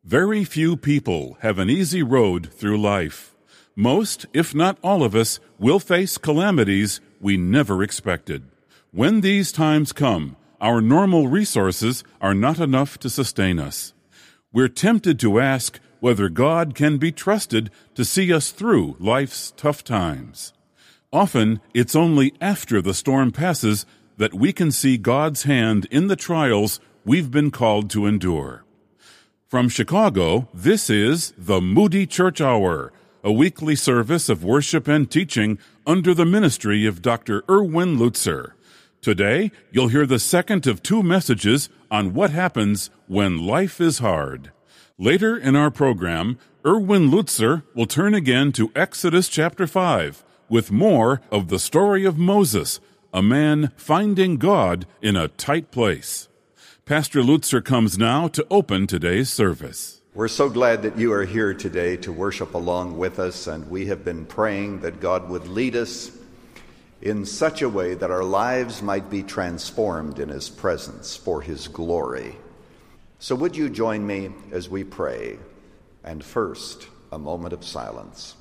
Very few people have an easy road through life. Most, if not all of us, will face calamities we never expected. When these times come, our normal resources are not enough to sustain us. We're tempted to ask whether God can be trusted to see us through life's tough times. Often, it's only after the storm passes that we can see God's hand in the trials we've been called to endure. From Chicago, this is the Moody Church Hour, a weekly service of worship and teaching under the ministry of Dr. Erwin Lutzer. Today, you'll hear the second of two messages on what happens when life is hard. Later in our program, Erwin Lutzer will turn again to Exodus chapter 5 with more of the story of Moses, a man finding God in a tight place. Pastor Lutzer comes now to open today's service. We're so glad that you are here today to worship along with us, and we have been praying that God would lead us in such a way that our lives might be transformed in His presence for His glory. So would you join me as we pray? And first, a moment of silence.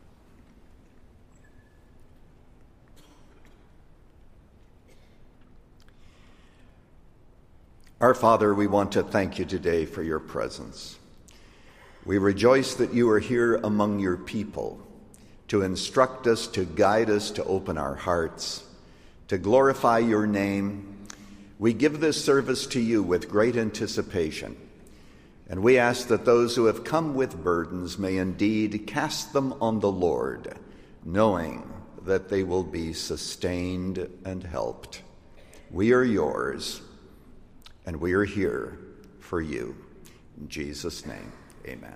Our Father, we want to thank you today for your presence. We rejoice that you are here among your people to instruct us, to guide us, to open our hearts, to glorify your name. We give this service to you with great anticipation, and we ask that those who have come with burdens may indeed cast them on the Lord, knowing that they will be sustained and helped. We are yours, and we are here for you. In Jesus' name, amen.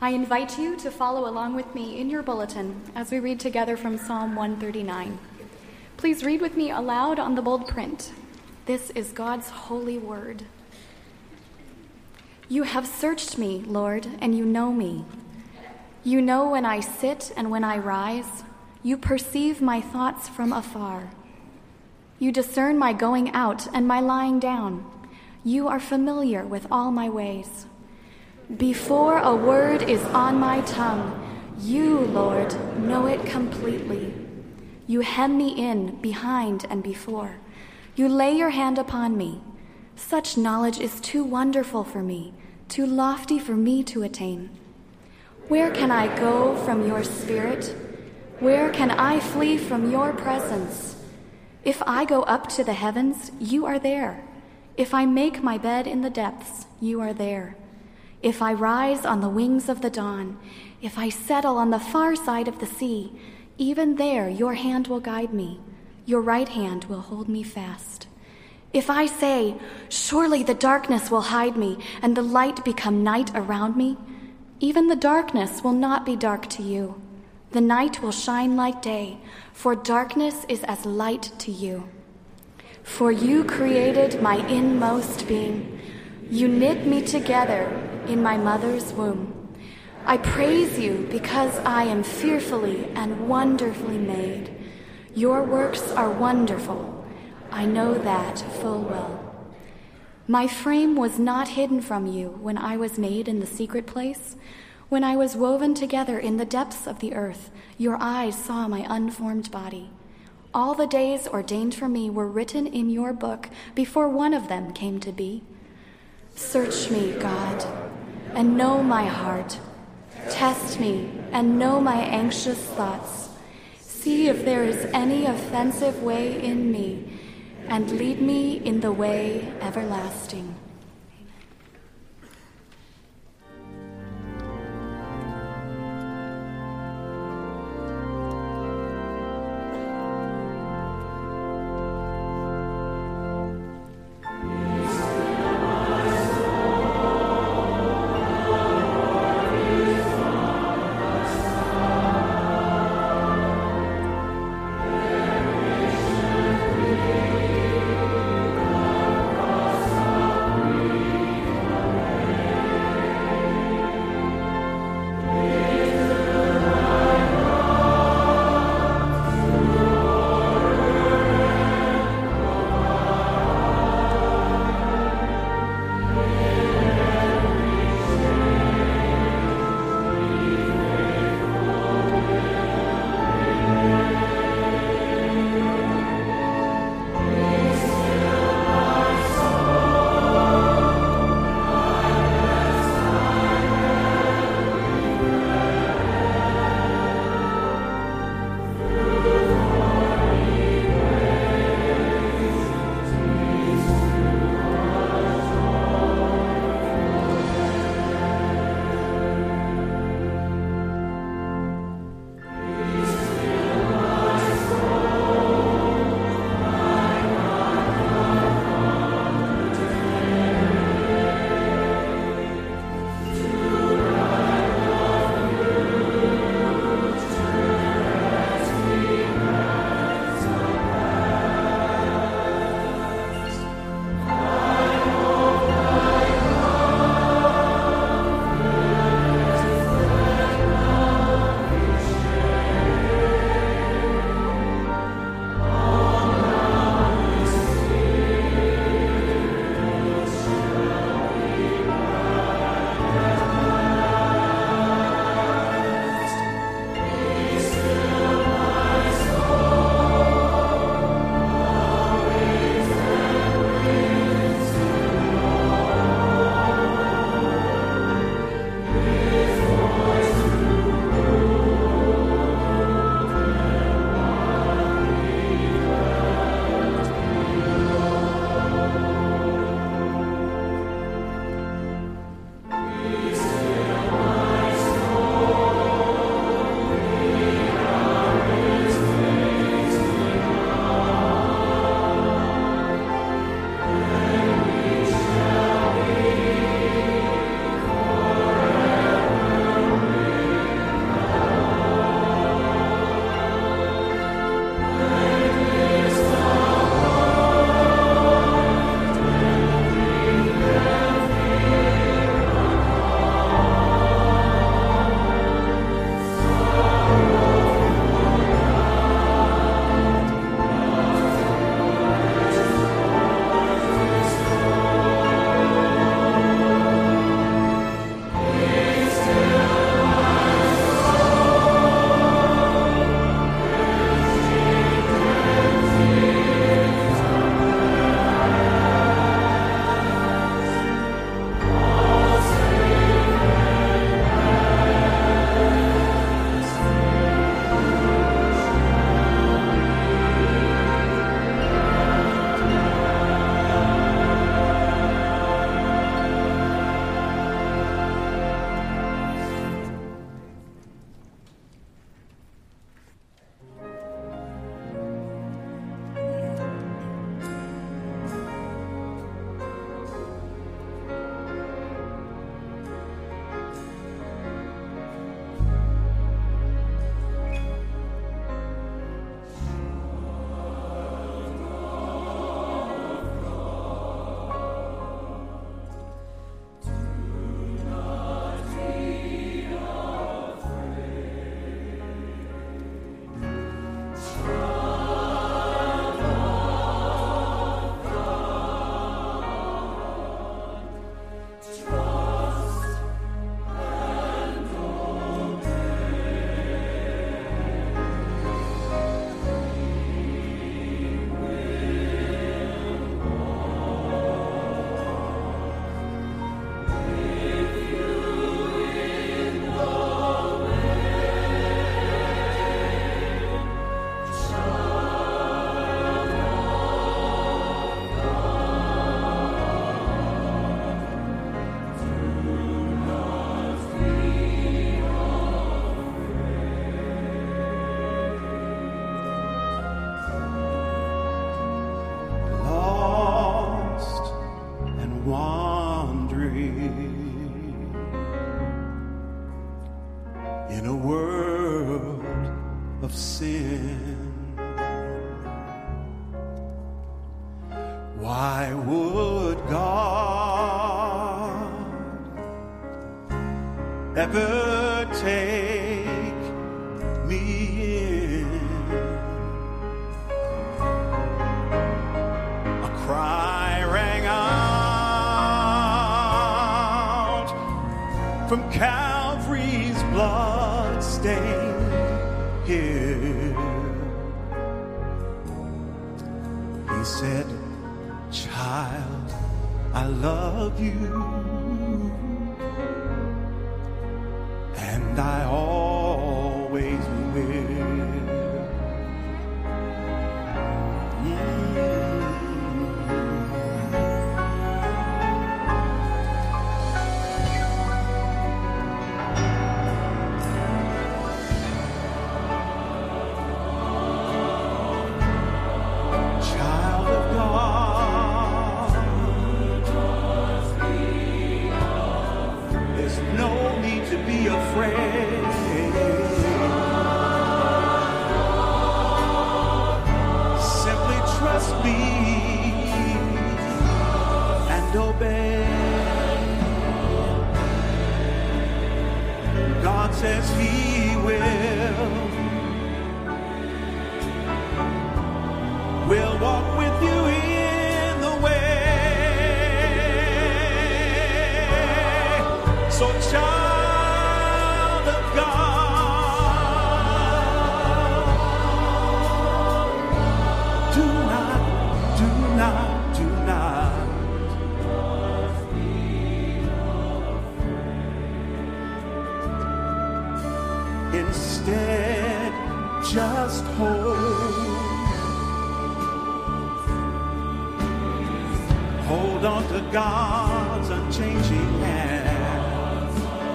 I invite you to follow along with me in your bulletin as we read together from Psalm 139. Please read with me aloud on the bold print. This is God's holy word. You have searched me, Lord, and you know me. You know when I sit and when I rise. You perceive my thoughts from afar. You discern my going out and my lying down. You are familiar with all my ways. Before a word is on my tongue, you, Lord, know it completely. You hem me in behind and before. You lay your hand upon me. Such knowledge is too wonderful for me, too lofty for me to attain. Where can I go from your spirit? Where can I flee from your presence? If I go up to the heavens, you are there. If I make my bed in the depths, you are there. If I rise on the wings of the dawn, if I settle on the far side of the sea, even there your hand will guide me. Your right hand will hold me fast. If I say, surely the darkness will hide me and the light become night around me, even the darkness will not be dark to you. The night will shine like day, for darkness is as light to you. For you created my inmost being. You knit me together in my mother's womb. I praise you because I am fearfully and wonderfully made. Your works are wonderful. I know that full well. My frame was not hidden from you when I was made in the secret place. When I was woven together in the depths of the earth, your eyes saw my unformed body. All the days ordained for me were written in your book before one of them came to be. Search me, God, and know my heart. Test me and know my anxious thoughts. See if there is any offensive way in me, and lead me in the way everlasting. wandering in a world of sin. Why would God ever take me in? A cry rang out from Calvary's blood-stained hill. He said, "Child, I love you, and I always will." Child of God, there's no need to be afraid. Simply trust me and obey. God says He will walk with you in the way. So child of God, do not instead just hold on to God's unchanging hand.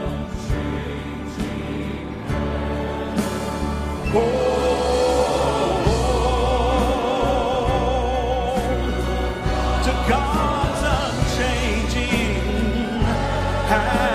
Hold to God's unchanging hand.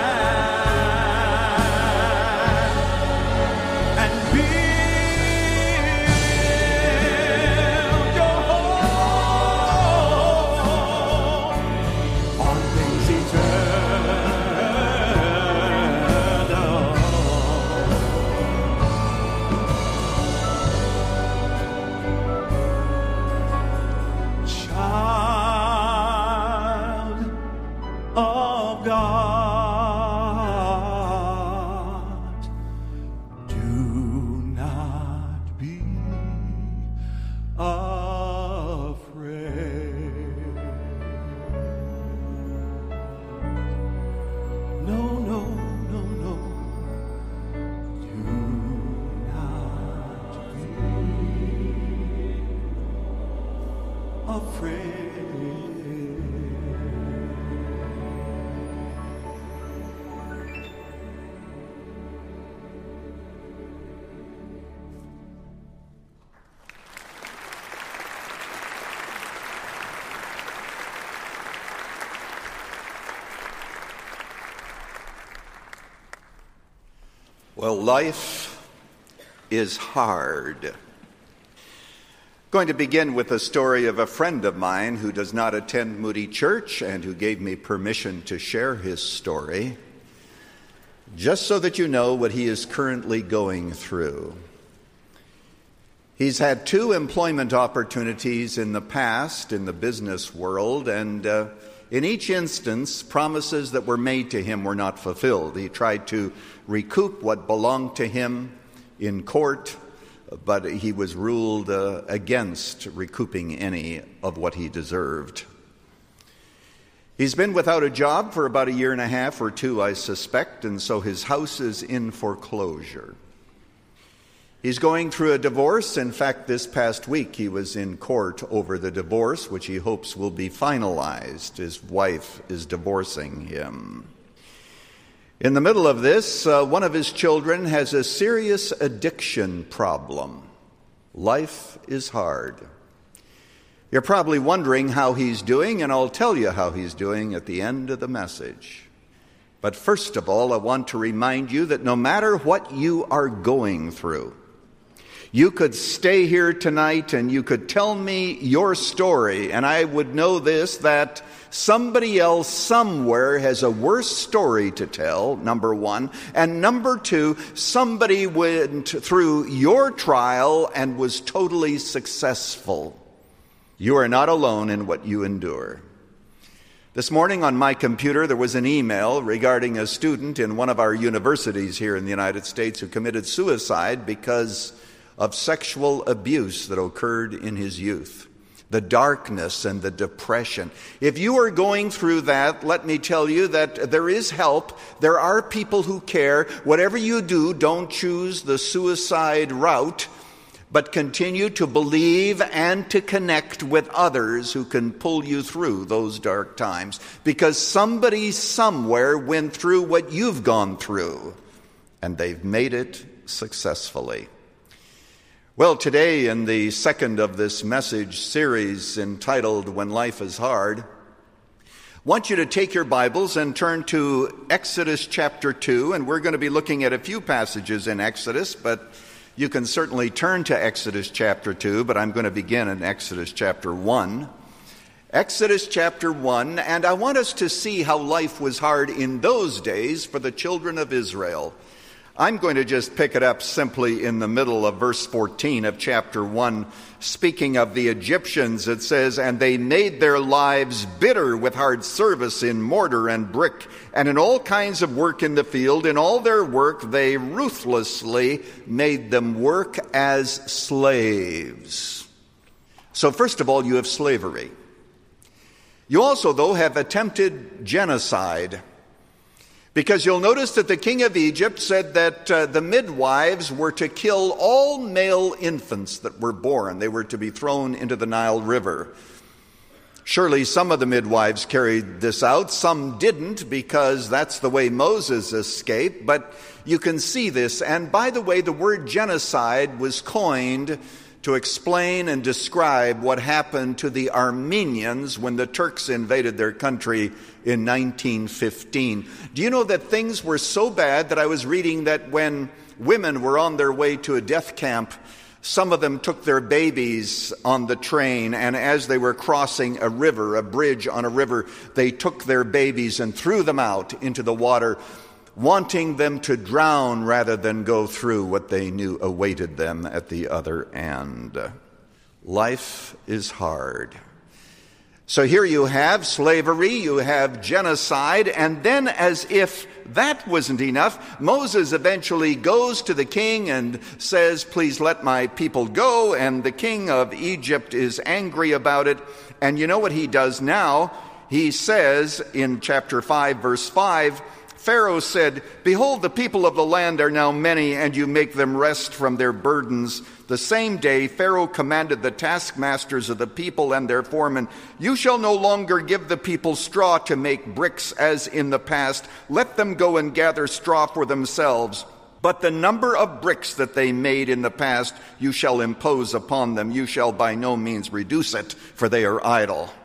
Well, life is hard. Going to begin with the story of a friend of mine who does not attend Moody Church and who gave me permission to share his story, just so that you know what he is currently going through. He's had 2 employment opportunities in the past in the business world, and in each instance, promises that were made to him were not fulfilled. He tried to recoup what belonged to him in court, but he was ruled against recouping any of what he deserved. He's been without a job for about 1.5 years or 2, I suspect, and so his house is in foreclosure. He's going through a divorce. In fact, this past week he was in court over the divorce, which he hopes will be finalized. His wife is divorcing him. In the middle of this, one of his children has a serious addiction problem. Life is hard. You're probably wondering how he's doing, and I'll tell you how he's doing at the end of the message. But first of all, I want to remind you that no matter what you are going through, you could stay here tonight and you could tell me your story, and I would know this, that somebody else somewhere has a worse story to tell, number one. And number two, somebody went through your trial and was totally successful. You are not alone in what you endure. This morning on my computer, there was an email regarding a student in one of our universities here in the United States who committed suicide because of sexual abuse that occurred in his youth. The darkness and the depression. If you are going through that, let me tell you that there is help. There are people who care. Whatever you do, don't choose the suicide route, but continue to believe and to connect with others who can pull you through those dark times. Because somebody somewhere went through what you've gone through, and they've made it successfully. Well, today in the second of this message series entitled When Life is Hard, I want you to take your Bibles and turn to Exodus chapter 2, and we're going to be looking at a few passages in Exodus, but you can certainly turn to Exodus chapter 2, but I'm going to begin in Exodus chapter 1. Exodus chapter 1, and I want us to see how life was hard in those days for the children of Israel. I'm going to just pick it up simply in the middle of verse 14 of chapter 1. Speaking of the Egyptians, it says, "And they made their lives bitter with hard service in mortar and brick, and in all kinds of work in the field. In all their work they ruthlessly made them work as slaves." So first of all, you have slavery. You also, though, have attempted genocide. Because you'll notice that the king of Egypt said that the midwives were to kill all male infants that were born. They were to be thrown into the Nile River. Surely some of the midwives carried this out. Some didn't, because that's the way Moses escaped. But you can see this. And by the way, the word genocide was coined to explain and describe what happened to the Armenians when the Turks invaded their country in 1915. Do you know that things were so bad that I was reading that when women were on their way to a death camp, some of them took their babies on the train, and as they were crossing a river, a bridge on a river, they took their babies and threw them out into the water, wanting them to drown rather than go through what they knew awaited them at the other end. Life is hard. So here you have slavery, you have genocide, and then as if that wasn't enough, Moses eventually goes to the king and says, "Please let my people go," and the king of Egypt is angry about it. And you know what he does now? He says in chapter 5, verse 5, Pharaoh said, "Behold, the people of the land are now many, and you make them rest from their burdens." The same day Pharaoh commanded the taskmasters of the people and their foremen, "You shall no longer give the people straw to make bricks as in the past. Let them go and gather straw for themselves. But the number of bricks that they made in the past you shall impose upon them. You shall by no means reduce it, for they are idle."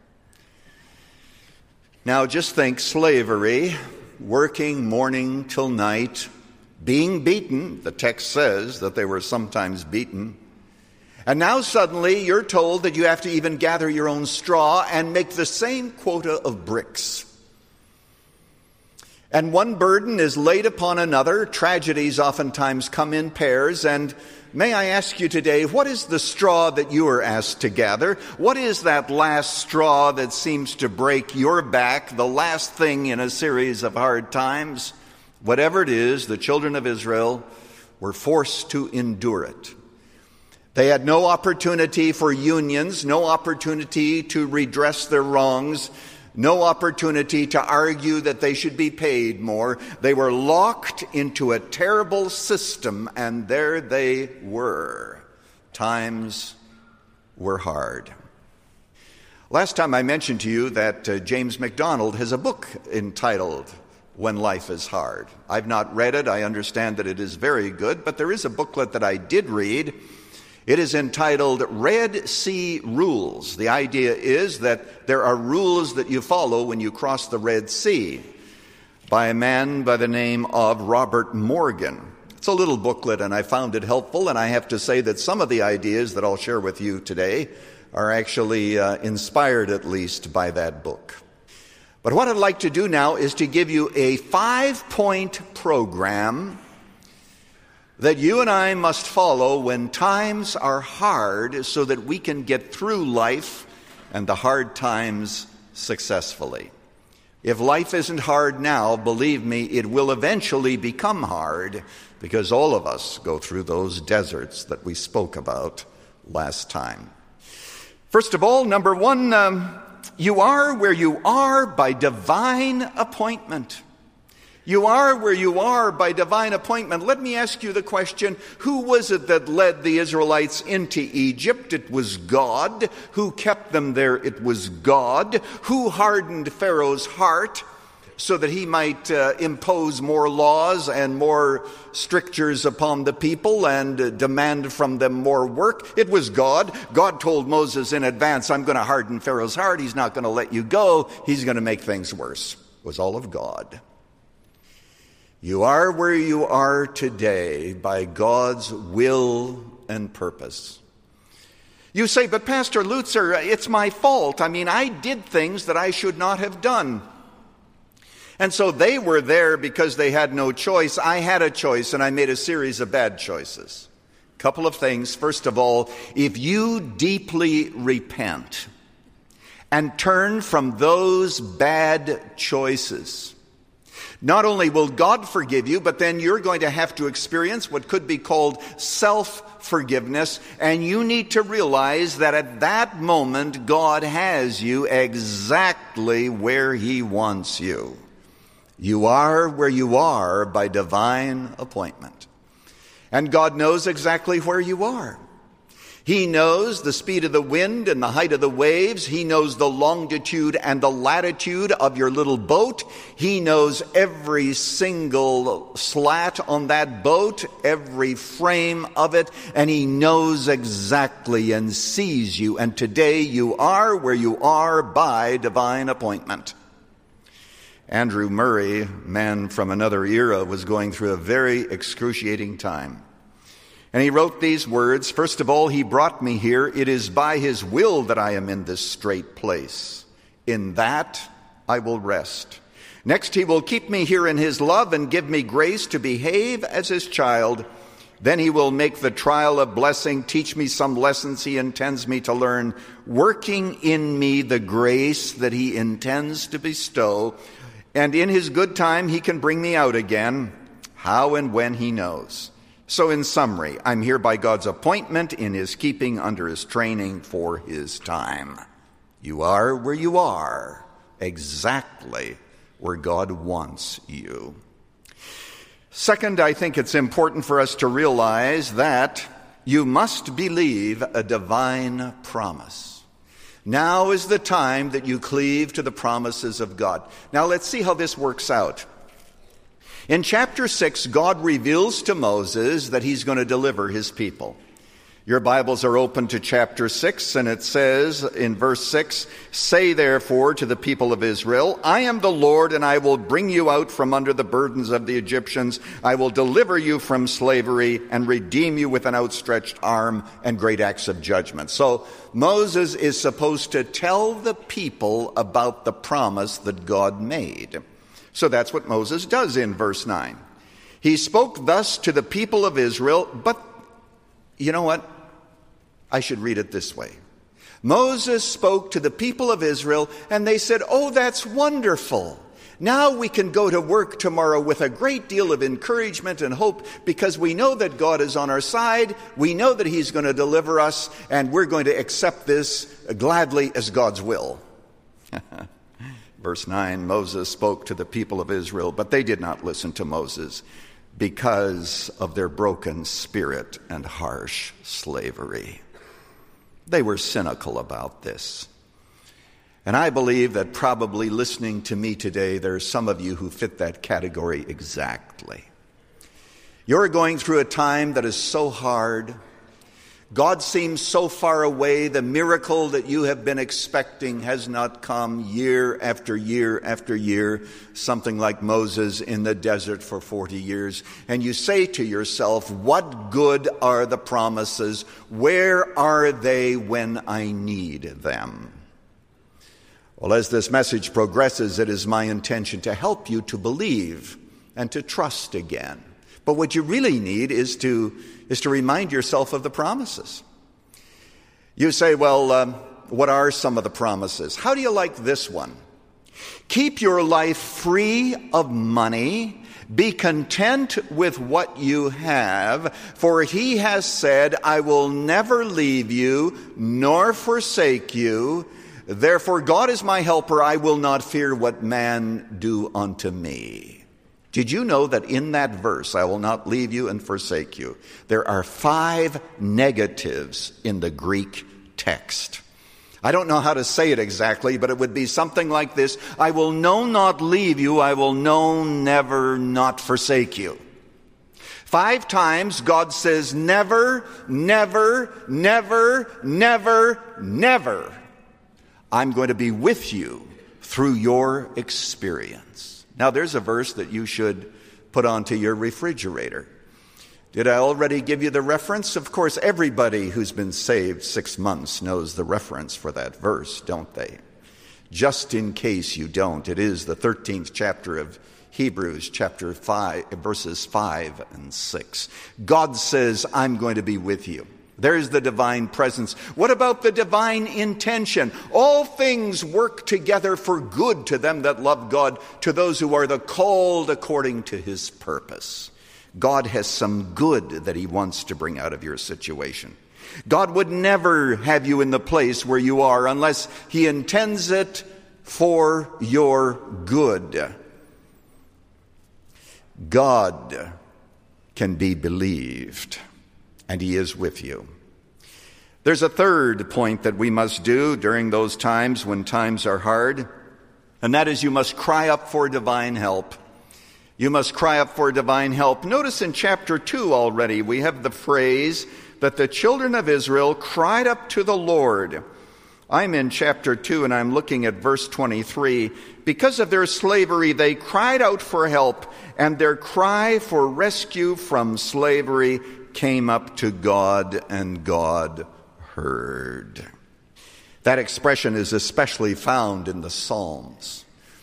Now just think, slavery, working morning till night, being beaten. The text says that they were sometimes beaten. And now suddenly you're told that you have to even gather your own straw and make the same quota of bricks. And one burden is laid upon another. Tragedies oftentimes come in pairs. And may I ask you today, what is the straw that you are asked to gather? What is that last straw that seems to break your back, the last thing in a series of hard times? Whatever it is, the children of Israel were forced to endure it. They had no opportunity for unions, no opportunity to redress their wrongs, no opportunity to argue that they should be paid more. They were locked into a terrible system, and there they were. Times were hard. Last time I mentioned to you that James MacDonald has a book entitled When Life is Hard. I've not read it. I understand that it is very good, but there is a booklet that I did read. It is entitled Red Sea Rules. The idea is that there are rules that you follow when you cross the Red Sea, by a man by the name of Robert Morgan. It's a little booklet, and I found it helpful, and I have to say that some of the ideas that I'll share with you today are actually inspired, at least, by that book. But what I'd like to do now is to give you a 5-point program that you and I must follow when times are hard, so that we can get through life and the hard times successfully. If life isn't hard now, believe me, it will eventually become hard, because all of us go through those deserts that we spoke about last time. First of all, number one, you are where you are by divine appointment. You are where you are by divine appointment. Let me ask you the question, who was it that led the Israelites into Egypt? It was God. Who kept them there? It was God. Who hardened Pharaoh's heart so that he might impose more laws and more strictures upon the people and demand from them more work? It was God. God told Moses in advance, I'm going to harden Pharaoh's heart. He's not going to let you go. He's going to make things worse. It was all of God. You are where you are today by God's will and purpose. You say, but Pastor Lutzer, it's my fault. I mean, I did things that I should not have done. And so they were there because they had no choice. I had a choice, and I made a series of bad choices. Couple of things. First of all, if you deeply repent and turn from those bad choices, not only will God forgive you, but then you're going to have to experience what could be called self-forgiveness. And you need to realize that at that moment, God has you exactly where He wants you. You are where you are by divine appointment. And God knows exactly where you are. He knows the speed of the wind and the height of the waves. He knows the longitude and the latitude of your little boat. He knows every single slat on that boat, every frame of it, and He knows exactly and sees you. And today you are where you are by divine appointment. Andrew Murray, man from another era, was going through a very excruciating time. And he wrote these words, first of all, He brought me here. It is by His will that I am in this strait place. In that I will rest. Next, He will keep me here in His love and give me grace to behave as His child. Then He will make the trial a blessing, teach me some lessons He intends me to learn, working in me the grace that He intends to bestow. And in His good time, He can bring me out again, how and when He knows. So in summary, I'm here by God's appointment, in His keeping, under His training, for His time. You are where you are, exactly where God wants you. Second, I think it's important for us to realize that you must believe a divine promise. Now is the time that you cleave to the promises of God. Now let's see how this works out. In chapter 6, God reveals to Moses that He's going to deliver His people. Your Bibles are open to chapter 6, and it says in verse 6, Say therefore to the people of Israel, I am the Lord, and I will bring you out from under the burdens of the Egyptians. I will deliver you from slavery and redeem you with an outstretched arm and great acts of judgment. So Moses is supposed to tell the people about the promise that God made. So that's what Moses does in verse 9. He spoke thus to the people of Israel, but you know what? I should read it this way. Moses spoke to the people of Israel, and they said, oh, that's wonderful. Now we can go to work tomorrow with a great deal of encouragement and hope, because we know that God is on our side. We know that He's going to deliver us, and we're going to accept this gladly as God's will. Verse 9, Moses spoke to the people of Israel, but they did not listen to Moses because of their broken spirit and harsh slavery. They were cynical about this. And I believe that probably listening to me today, there are some of you who fit that category exactly. You're going through a time that is so hard. God seems so far away. The miracle that you have been expecting has not come year after year after year, something like Moses in the desert for 40 years. And you say to yourself, what good are the promises? Where are they when I need them? Well, as this message progresses, it is my intention to help you to believe and to trust again. But what you really need is to remind yourself of the promises. You say, well, what are some of the promises? How do you like this one? Keep your life free of money. Be content with what you have, for he has said, I will never leave you nor forsake you. Therefore, God is my helper. I will not fear what man do unto me. Did you know that in that verse, I will not leave you and forsake you, there are 5 negatives in the Greek text? I don't know how to say it exactly, but it would be something like this. I will not leave you. I will never not forsake you. 5 times God says never, never, never, never, never. I'm going to be with you through your experience. Now, there's a verse that you should put onto your refrigerator. Did I already give you the reference? Of course, everybody who's been saved 6 months knows the reference for that verse, don't they? Just in case you don't, it is the 13th chapter of Hebrews, chapter 5, verses 5 and 6. God says, I'm going to be with you. There's the divine presence. What about the divine intention? All things work together for good to them that love God, to those who are the called according to his purpose. God has some good that he wants to bring out of your situation. God would never have you in the place where you are unless he intends it for your good. God can be believed. And he is with you. There's a third point that we must do during those times when times are hard, and that is you must cry up for divine help. You must cry up for divine help. Notice in chapter 2 already, we have the phrase that the children of Israel cried up to the Lord. I'm in chapter 2 and I'm looking at verse 23. Because of their slavery, they cried out for help, and their cry for rescue from slavery came up to God, and God heard. That expression is especially found in the Psalms.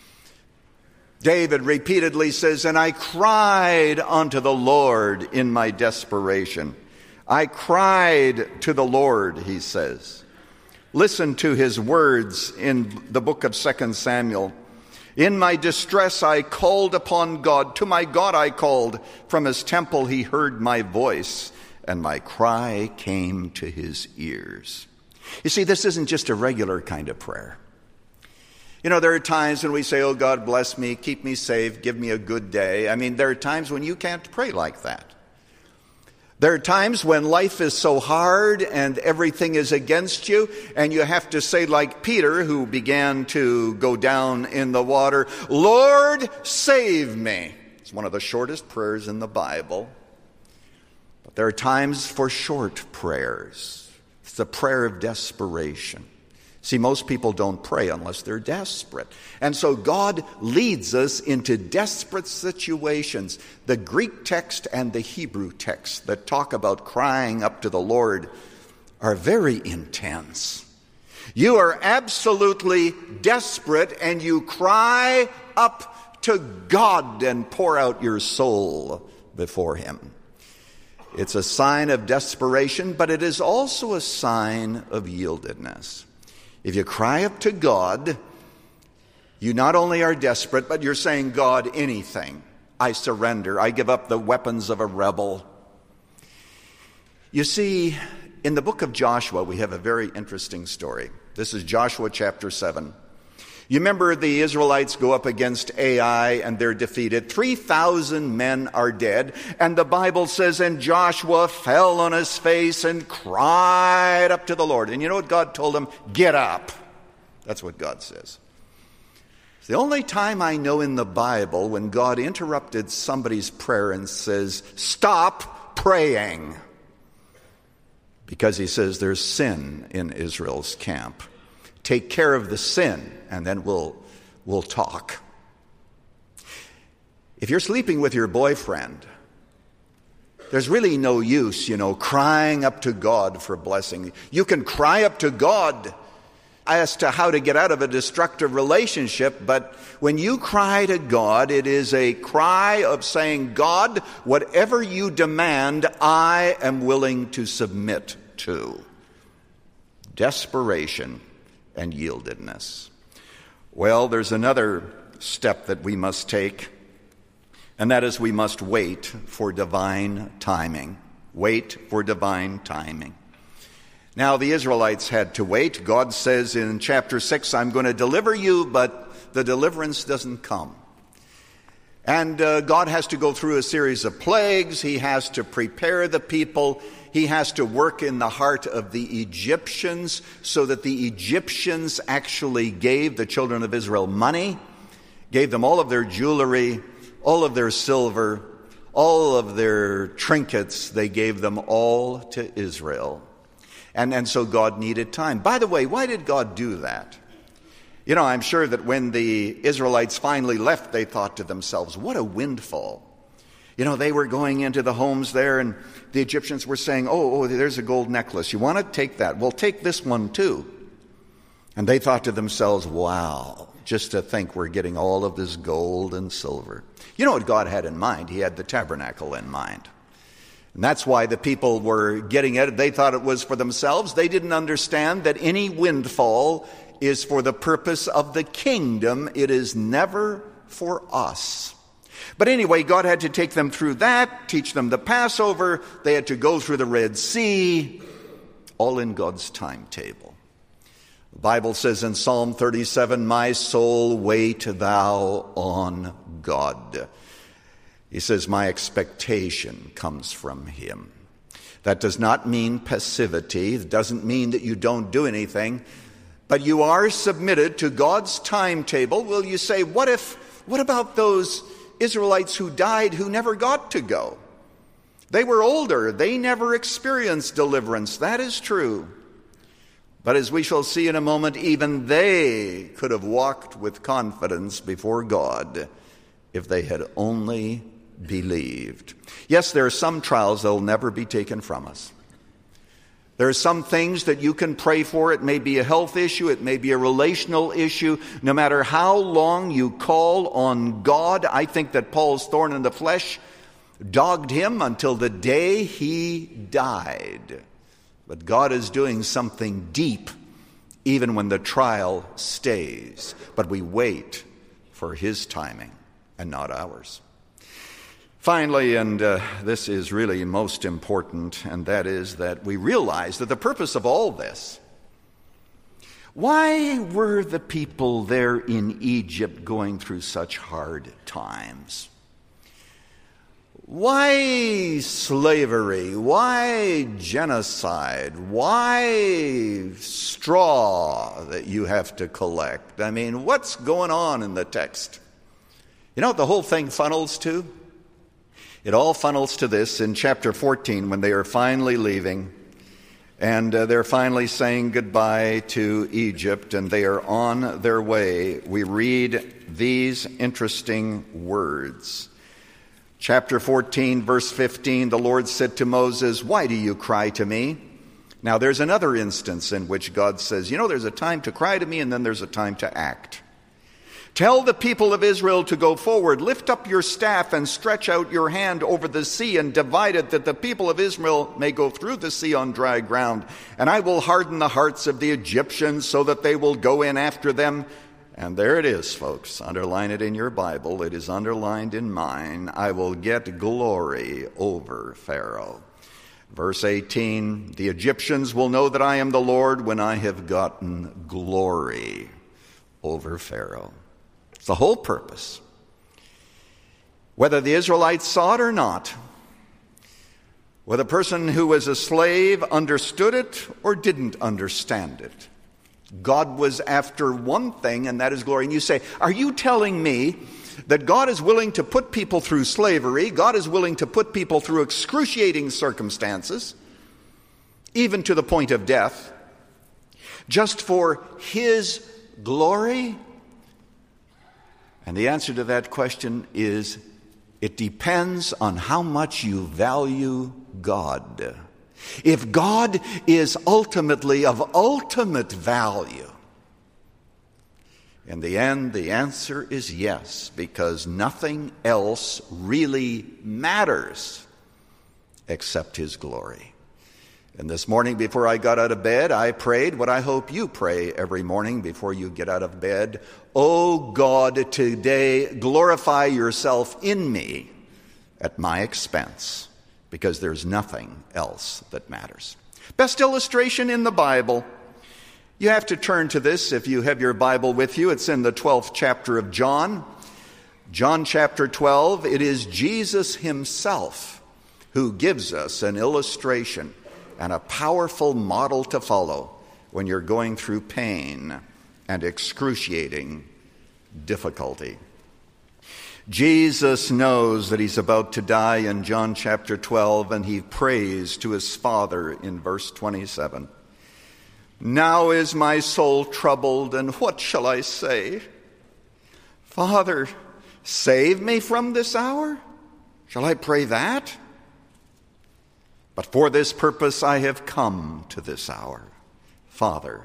David repeatedly says, and I cried unto the Lord in my desperation. I cried to the Lord, he says. Listen to his words in the book of 2 Samuel. In my distress I called upon God. To my God I called. From his temple he heard my voice, and my cry came to his ears. You see, this isn't just a regular kind of prayer. You know, there are times when we say, oh, God bless me, keep me safe, give me a good day. I mean, there are times when you can't pray like that. There are times when life is so hard and everything is against you, and you have to say like Peter, who began to go down in the water, Lord, save me. It's one of the shortest prayers in the Bible. But there are times for short prayers. It's the prayer of desperation. See, most people don't pray unless they're desperate. And so God leads us into desperate situations. The Greek text and the Hebrew text that talk about crying up to the Lord are very intense. You are absolutely desperate and you cry up to God and pour out your soul before him. It's a sign of desperation, but it is also a sign of yieldedness. If you cry up to God, you not only are desperate, but you're saying, God, anything. I surrender. I give up the weapons of a rebel. You see, in the book of Joshua, we have a very interesting story. This is Joshua chapter 7. You remember the Israelites go up against Ai and they're defeated. 3,000 men are dead. And the Bible says, and Joshua fell on his face and cried up to the Lord. And you know what God told him? Get up. That's what God says. It's the only time I know in the Bible when God interrupted somebody's prayer and says, stop praying. because he says there's sin in Israel's camp. Take care of the sin, and then we'll talk. If you're sleeping with your boyfriend, there's really no use, crying up to God for blessing. You can cry up to God as to how to get out of a destructive relationship, but when you cry to God, it is a cry of saying, God, whatever you demand, I am willing to submit to. Desperation and yieldedness. Well, there's another step that we must take, and that is we must wait for divine timing. Wait for divine timing. Now, the Israelites had to wait. God says in chapter 6, I'm going to deliver you, but the deliverance doesn't come. And God has to go through a series of plagues. He has to prepare the people. He has to work in the heart of the Egyptians so that the Egyptians actually gave the children of Israel money, gave them all of their jewelry, all of their silver, all of their trinkets. They gave them all to Israel. And so God needed time. By the way, why did God do that? I'm sure that when the Israelites finally left, they thought to themselves, what a windfall. They were going into the homes there, and the Egyptians were saying, oh, there's a gold necklace. You want to take that? Well, take this one too. And they thought to themselves, wow, just to think we're getting all of this gold and silver. You know what God had in mind? He had the tabernacle in mind. And that's why the people were getting it. They thought it was for themselves. They didn't understand that any windfall is for the purpose of the kingdom. It is never for us. But anyway, God had to take them through that, teach them the Passover. They had to go through the Red Sea, all in God's timetable. The Bible says in Psalm 37, my soul, wait thou on God. He says, my expectation comes from him. That does not mean passivity. It doesn't mean that you don't do anything. But you are submitted to God's timetable. Will you say, what about those Israelites who died who never got to go? They were older. They never experienced deliverance. That is true. But as we shall see in a moment, even they could have walked with confidence before God if they had only believed. Yes, there are some trials that will never be taken from us. There are some things that you can pray for. It may be a health issue. It may be a relational issue. No matter how long you call on God, I think that Paul's thorn in the flesh dogged him until the day he died. But God is doing something deep even when the trial stays. But we wait for his timing and not ours. Finally, and this is really most important, and that is that we realize that the purpose of all this, why were the people there in Egypt going through such hard times? Why slavery? Why genocide? Why straw that you have to collect? I mean, what's going on in the text? You know what the whole thing funnels to? It all funnels to this in chapter 14 when they are finally leaving and they're finally saying goodbye to Egypt and they are on their way. We read these interesting words. Chapter 14, verse 15, the Lord said to Moses, why do you cry to me? Now there's another instance in which God says, there's a time to cry to me and then there's a time to act. Tell the people of Israel to go forward. Lift up your staff and stretch out your hand over the sea and divide it, that the people of Israel may go through the sea on dry ground. And I will harden the hearts of the Egyptians so that they will go in after them. And there it is, folks. Underline it in your Bible. It is underlined in mine. I will get glory over Pharaoh. Verse 18, the Egyptians will know that I am the Lord when I have gotten glory over Pharaoh. The whole purpose. Whether the Israelites saw it or not, whether the person who was a slave understood it or didn't understand it, God was after one thing, and that is glory. And you say, are you telling me that God is willing to put people through slavery, God is willing to put people through excruciating circumstances, even to the point of death, just for his glory? And the answer to that question is, it depends on how much you value God. If God is ultimately of ultimate value, in the end, the answer is yes, because nothing else really matters except his glory. And this morning, before I got out of bed, I prayed what I hope you pray every morning before you get out of bed. Oh God, today glorify yourself in me at my expense, because there's nothing else that matters. Best illustration in the Bible. You have to turn to this if you have your Bible with you. It's in the 12th chapter of John. John chapter 12. It is Jesus himself who gives us an illustration and a powerful model to follow when you're going through pain and excruciating difficulty. Jesus knows that he's about to die in John chapter 12, and he prays to his Father in verse 27. Now is my soul troubled, and what shall I say? Father, save me from this hour? Shall I pray that? But for this purpose I have come to this hour. Father,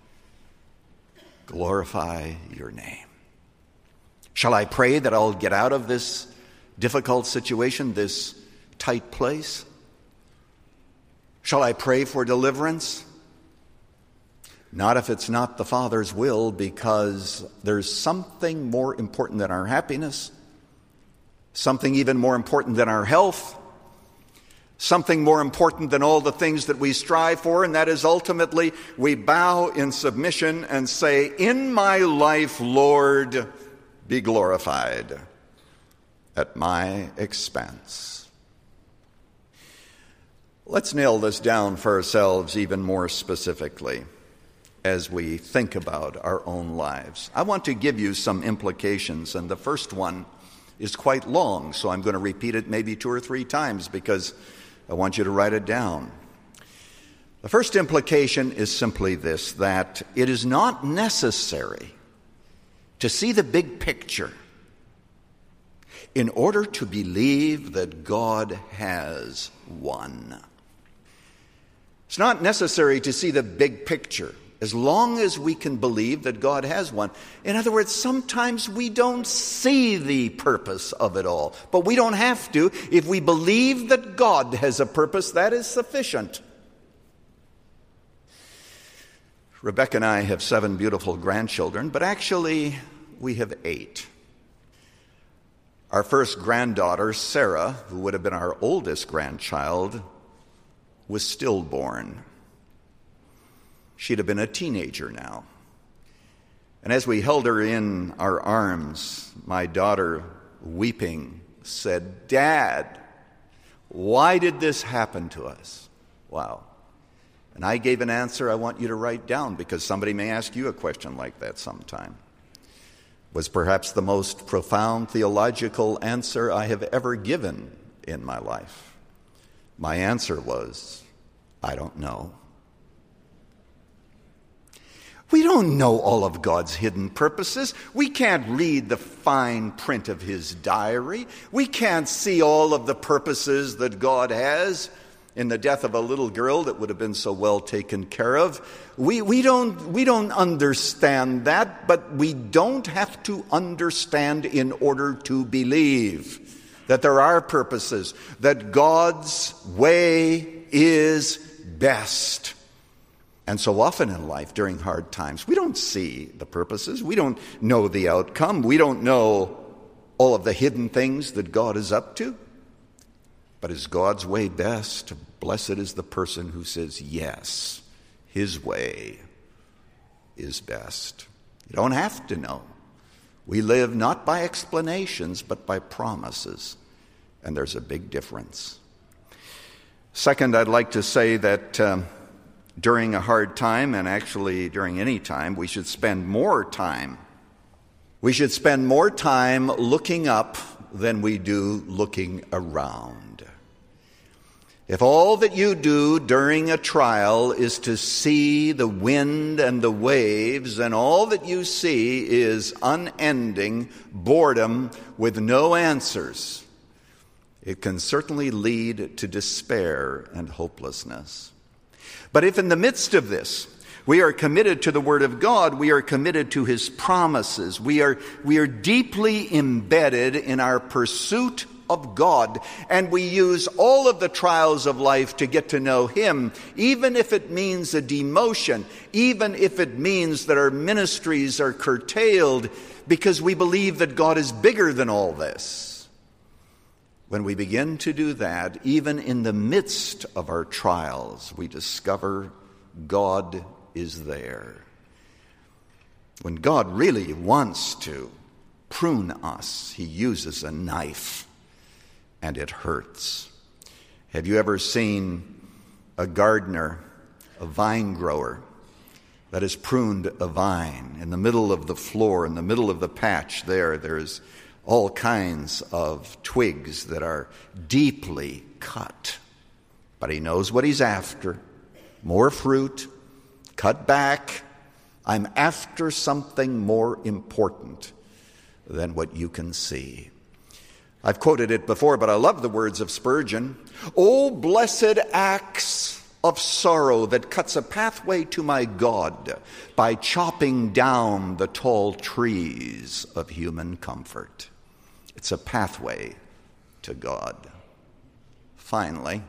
glorify your name. Shall I pray that I'll get out of this difficult situation, this tight place? Shall I pray for deliverance? Not if it's not the Father's will, because there's something more important than our happiness, something even more important than our health, something more important than all the things that we strive for, and that is ultimately we bow in submission and say, in my life, Lord, be glorified at my expense. Let's nail this down for ourselves even more specifically as we think about our own lives. I want to give you some implications, and the first one is quite long, so I'm going to repeat it maybe 2 or 3 times because I want you to write it down. The first implication is simply this, that it is not necessary to see the big picture in order to believe that God has won. It's not necessary to see the big picture as long as we can believe that God has won. In other words, sometimes we don't see the purpose of it all, but we don't have to. If we believe that God has a purpose, that is sufficient. Rebecca and I have 7 beautiful grandchildren, but actually we have 8. Our first granddaughter, Sarah, who would have been our oldest grandchild, was stillborn. She'd have been a teenager now. And as we held her in our arms, my daughter, weeping, said, "Dad, why did this happen to us?" Wow. And I gave an answer I want you to write down, because somebody may ask you a question like that sometime. It was perhaps the most profound theological answer I have ever given in my life. My answer was, I don't know. We don't know all of God's hidden purposes. We can't read the fine print of his diary. We can't see all of the purposes that God has in the death of a little girl that would have been so well taken care of. We don't understand that, but we don't have to understand in order to believe that there are purposes, that God's way is best. And so often in life, during hard times, we don't see the purposes. We don't know the outcome. We don't know all of the hidden things that God is up to. But is God's way best? Blessed is the person who says, yes, his way is best. You don't have to know. We live not by explanations, but by promises. And there's a big difference. Second, I'd like to say that during a hard time, and actually during any time, we should spend more time. We should spend more time looking up than we do looking around. If all that you do during a trial is to see the wind and the waves, and all that you see is unending boredom with no answers, it can certainly lead to despair and hopelessness. But if in the midst of this, we are committed to the Word of God, we are committed to His promises, we are deeply embedded in our pursuit of God, and we use all of the trials of life to get to know Him, even if it means a demotion, even if it means that our ministries are curtailed, because we believe that God is bigger than all this. When we begin to do that, even in the midst of our trials, we discover God is there. When God really wants to prune us, He uses a knife, and it hurts. Have you ever seen a gardener, a vine grower, that has pruned a vine? In the middle of the floor, in the middle of the patch there's all kinds of twigs that are deeply cut. But he knows what he's after. More fruit, cut back. I'm after something more important than what you can see. I've quoted it before, but I love the words of Spurgeon. "Oh, blessed axe of sorrow that cuts a pathway to my God by chopping down the tall trees of human comfort." It's a pathway to God. Finally,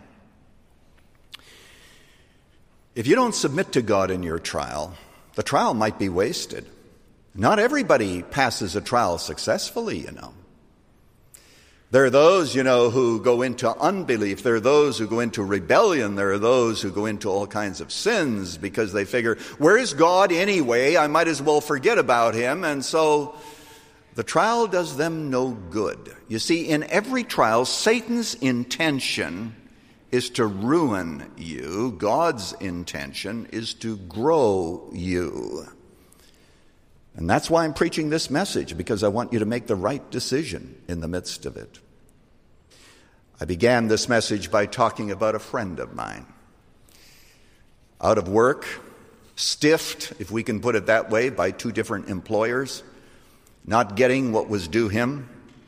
if you don't submit to God in your trial, the trial might be wasted. Not everybody passes a trial successfully, There are those, who go into unbelief. There are those who go into rebellion. There are those who go into all kinds of sins because they figure, where's God anyway? I might as well forget about Him. And so the trial does them no good. You see, in every trial, Satan's intention is to ruin you. God's intention is to grow you. And that's why I'm preaching this message, because I want you to make the right decision in the midst of it. I began this message by talking about a friend of mine. Out of work, stiffed, if we can put it that way, by two different employers, not getting what was due him.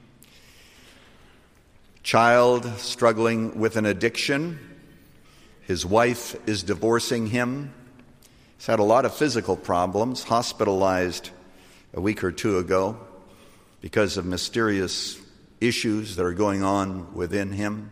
Child struggling with an addiction. His wife is divorcing him. He's had a lot of physical problems, hospitalized a week or two ago because of mysterious issues that are going on within him.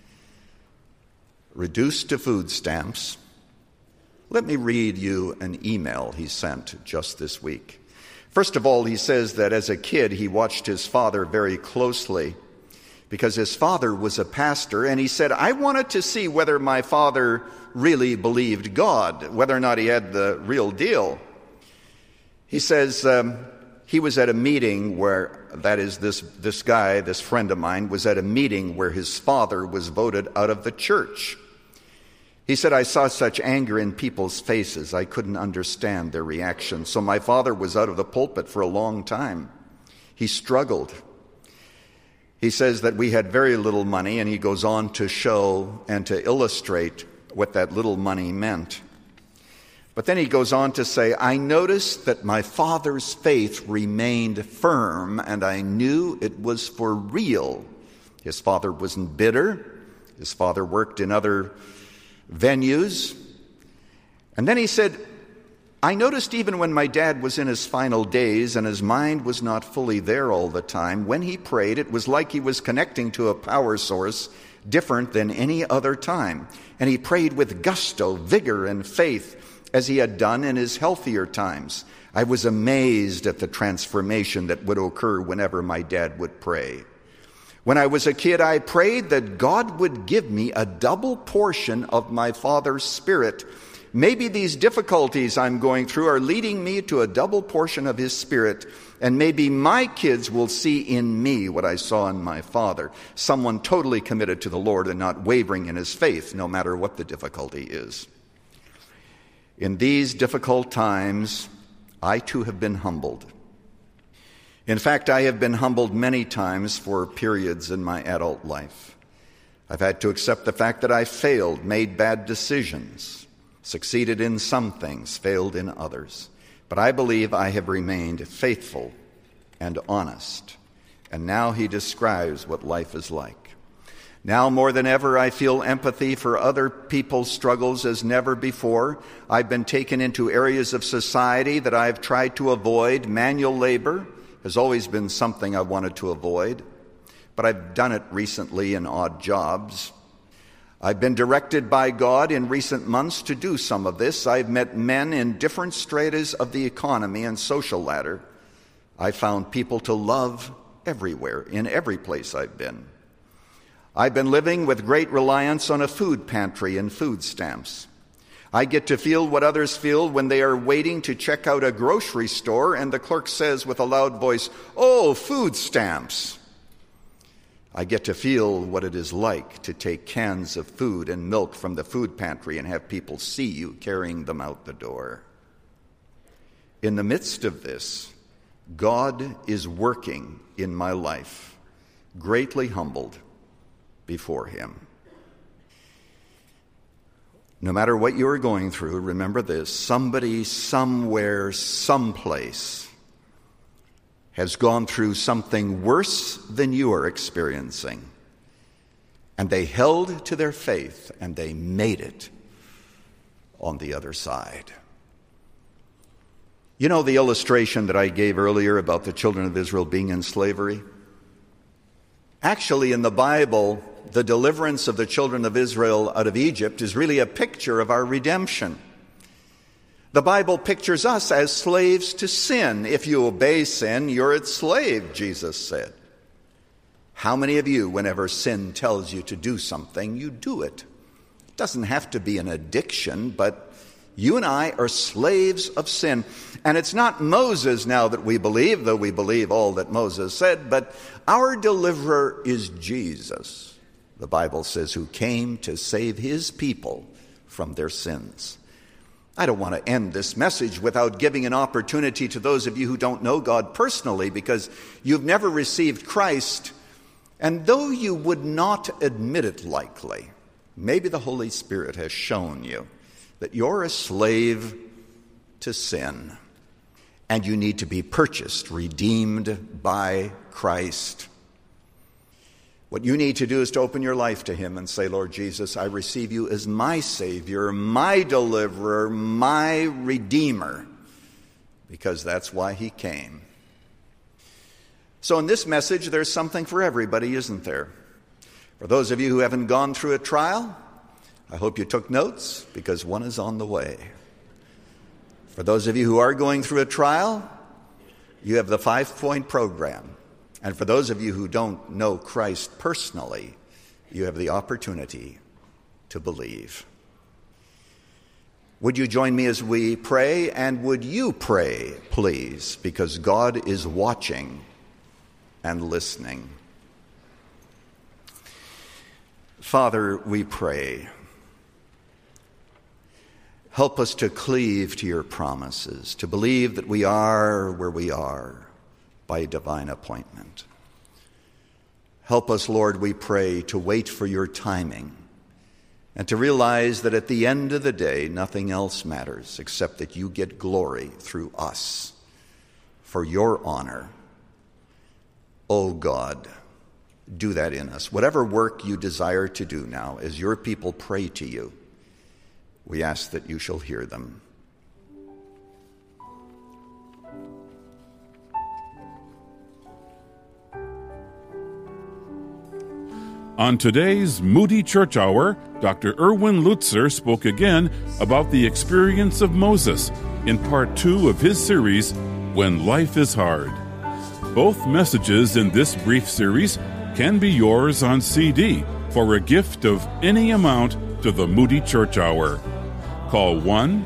Reduced to food stamps. Let me read you an email he sent just this week. First of all, he says that as a kid he watched his father very closely because his father was a pastor, and he said, I wanted to see whether my father really believed God, whether or not he had the real deal. He says he was at a meeting where, that is, this guy, this friend of mine, was at a meeting where his father was voted out of the church. He said, I saw such anger in people's faces, I couldn't understand their reaction. So my father was out of the pulpit for a long time. He struggled. He says that we had very little money, and he goes on to show and to illustrate what that little money meant. But then he goes on to say, I noticed that my father's faith remained firm, and I knew it was for real. His father wasn't bitter. His father worked in other venues. And then he said, I noticed even when my dad was in his final days and his mind was not fully there all the time, when he prayed, it was like he was connecting to a power source different than any other time. And he prayed with gusto, vigor, and faith, as he had done in his healthier times. I was amazed at the transformation that would occur whenever my dad would pray. When I was a kid, I prayed that God would give me a double portion of my Father's Spirit. Maybe these difficulties I'm going through are leading me to a double portion of His Spirit, and maybe my kids will see in me what I saw in my father, someone totally committed to the Lord and not wavering in his faith, no matter what the difficulty is. In these difficult times, I too have been humbled. In fact, I have been humbled many times for periods in my adult life. I've had to accept the fact that I failed, made bad decisions, succeeded in some things, failed in others. But I believe I have remained faithful and honest. And now he describes what life is like. Now more than ever, I feel empathy for other people's struggles as never before. I've been taken into areas of society that I've tried to avoid. Manual labor has always been something I wanted to avoid, but I've done it recently in odd jobs. I've been directed by God in recent months to do some of this. I've met men in different stratas of the economy and social ladder. I found people to love everywhere, in every place I've been. I've been living with great reliance on a food pantry and food stamps. I get to feel what others feel when they are waiting to check out a grocery store and the clerk says with a loud voice, "Oh, food stamps." I get to feel what it is like to take cans of food and milk from the food pantry and have people see you carrying them out the door. In the midst of this, God is working in my life, greatly humbled before him. No matter what you are going through, remember this: somebody, somewhere, someplace has gone through something worse than you are experiencing. And they held to their faith and they made it on the other side. You know the illustration that I gave earlier about the children of Israel being in slavery? Actually, in the Bible, the deliverance of the children of Israel out of Egypt is really a picture of our redemption. The Bible pictures us as slaves to sin. If you obey sin, you're its slave, Jesus said. How many of you, whenever sin tells you to do something, you do it? It doesn't have to be an addiction, but you and I are slaves of sin. And it's not Moses now that we believe, though we believe all that Moses said, but our deliverer is Jesus, the Bible says, who came to save his people from their sins. I don't want to end this message without giving an opportunity to those of you who don't know God personally because you've never received Christ. And though you would not admit it likely, maybe the Holy Spirit has shown you that you're a slave to sin and you need to be purchased, redeemed by Christ. What you need to do is to open your life to him and say, "Lord Jesus, I receive you as my Savior, my deliverer, my Redeemer," because that's why he came. So in this message, there's something for everybody, isn't there? For those of you who haven't gone through a trial, I hope you took notes because one is on the way. For those of you who are going through a trial, you have the 5-point program. And for those of you who don't know Christ personally, you have the opportunity to believe. Would you join me as we pray? And would you pray, please, because God is watching and listening. Father, we pray. Help us to cleave to your promises, to believe that we are where we are by divine appointment. Help us, Lord, we pray, to wait for your timing and to realize that at the end of the day, nothing else matters except that you get glory through us for your honor. Oh God, do that in us. Whatever work you desire to do now, as your people pray to you, we ask that you shall hear them. On today's Moody Church Hour, Dr. Erwin Lutzer spoke again about the experience of Moses in part 2 of his series, When Life is Hard. Both messages in this brief series can be yours on CD for a gift of any amount to the Moody Church Hour. Call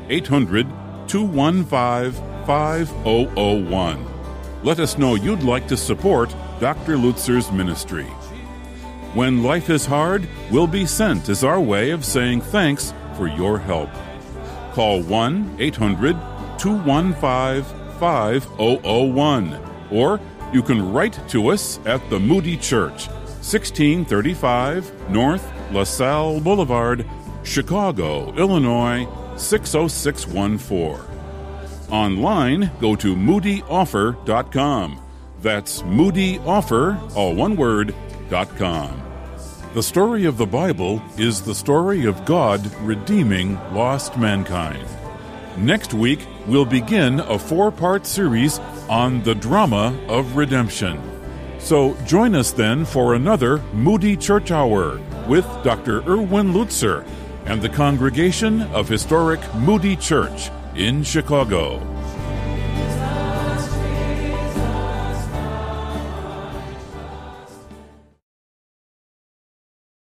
1-800-215-5001. Let us know you'd like to support Dr. Lutzer's ministry. When Life is Hard will be sent as our way of saying thanks for your help. Call 1-800-215-5001. Or you can write to us at the Moody Church, 1635 North LaSalle Boulevard, Chicago, Illinois, 60614. Online, go to moodyoffer.com. That's moodyoffer, all one word, .com. The story of the Bible is the story of God redeeming lost mankind. Next week, we'll begin a 4-part series on the drama of redemption. So join us then for another Moody Church Hour with Dr. Erwin Lutzer and the congregation of historic Moody Church in Chicago.